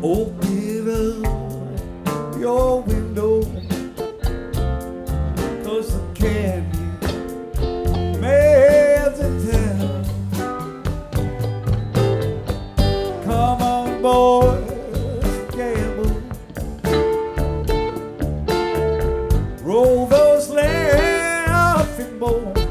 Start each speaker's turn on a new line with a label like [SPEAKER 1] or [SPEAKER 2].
[SPEAKER 1] Open up your window, 'cause the candy man's in town. Come on, boys, gamble. Roll those laughing bones.